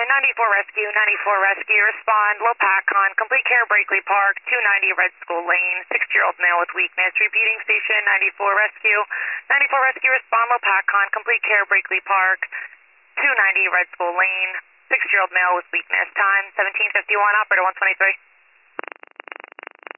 94 Rescue, 94 Rescue, respond, Lopakon, complete care, Brakely Park, 290 Red School Lane, 60-year-old male with weakness, repeating station, 94 Rescue, 94 Rescue, respond, Lopakon, complete care, Brakely Park, 290 Red School Lane, 60-year-old male with weakness, time 17:51, operator 123.